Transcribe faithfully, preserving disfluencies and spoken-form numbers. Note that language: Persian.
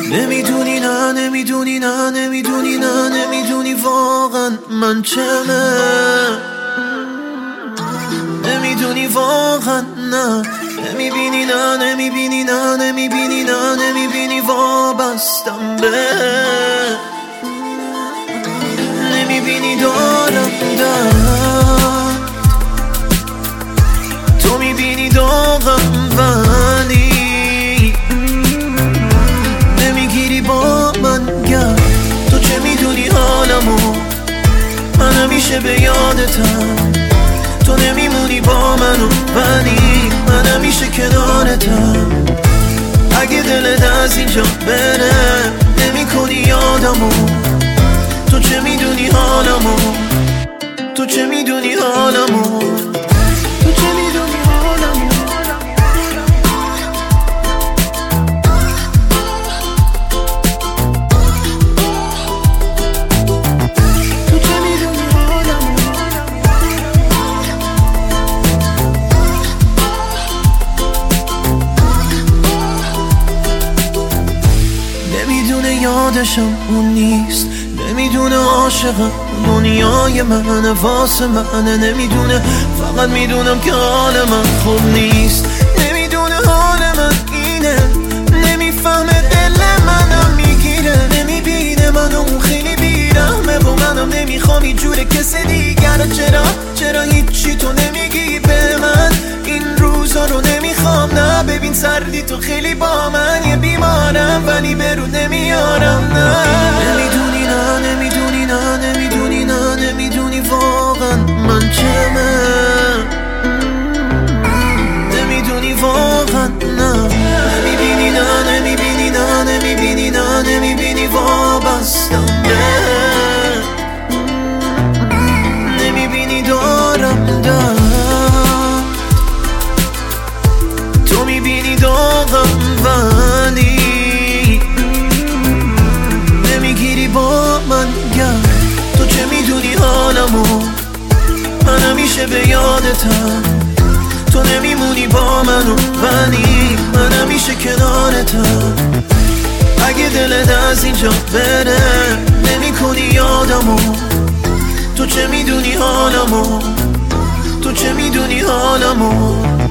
نمیدونی نه نمیدونی نه نمیدونی نه نمیدونی واقعا من چمه، نمیدونی واقعا نه نمیبینی نه نمیبینی نه نمیبینی نه نمیبینی وابستم به نمیبینی دارم درد، تو میبینی داغم ولی نمیگیری با من گرد. تو چه میدونی حالمو، من همیشه به یادتم، تو نمیمونی با منو ولی من همیشه کنارتم. اگه دلت از اینجا بره نمی کنی یادمو، تو چه میدونی حالمو، تو چه میدونی حالمو، تو چه میدونی حالمو. نمیدونه یادشم اون نیست، نمیدونه عاشقم دنیای منه واسه منه، نمیدونه فقط میدونم که حال من خوب نیست، نمیدونه حال من اینه، نمیفهمه دل منم میگیره، نمیبینه منو اون خیلی بیرحمه و منم نمیخوام اینجوره کس دیگر. چرا چرا هیچی تو نمیگی به من این روزا رو نمیخوام، نه ببین سردی تو خیلی با من یه بیمارم ولی برو نمیارم. نه نمیدونی نه نمیدونی نه نمیدونی نه نمیدونی واقعا من چمه، نمیدونی واقعا نه نمیبینی نه نمیبینی نه نمیبینی نه نمیبینی وابستم به نمیبینی دارم درد، تو میبینی داغم ولی نمیگیری با من گرد. تو چه میدونی حالمو، من همیشه به یادتم، تو نمیمونی با منو ولی من همیشه کنارتم. اگه دلت از اینجا بره نمی کنی یادمو، تو چه میدونی حالمو، تو چه میدونی حالمو.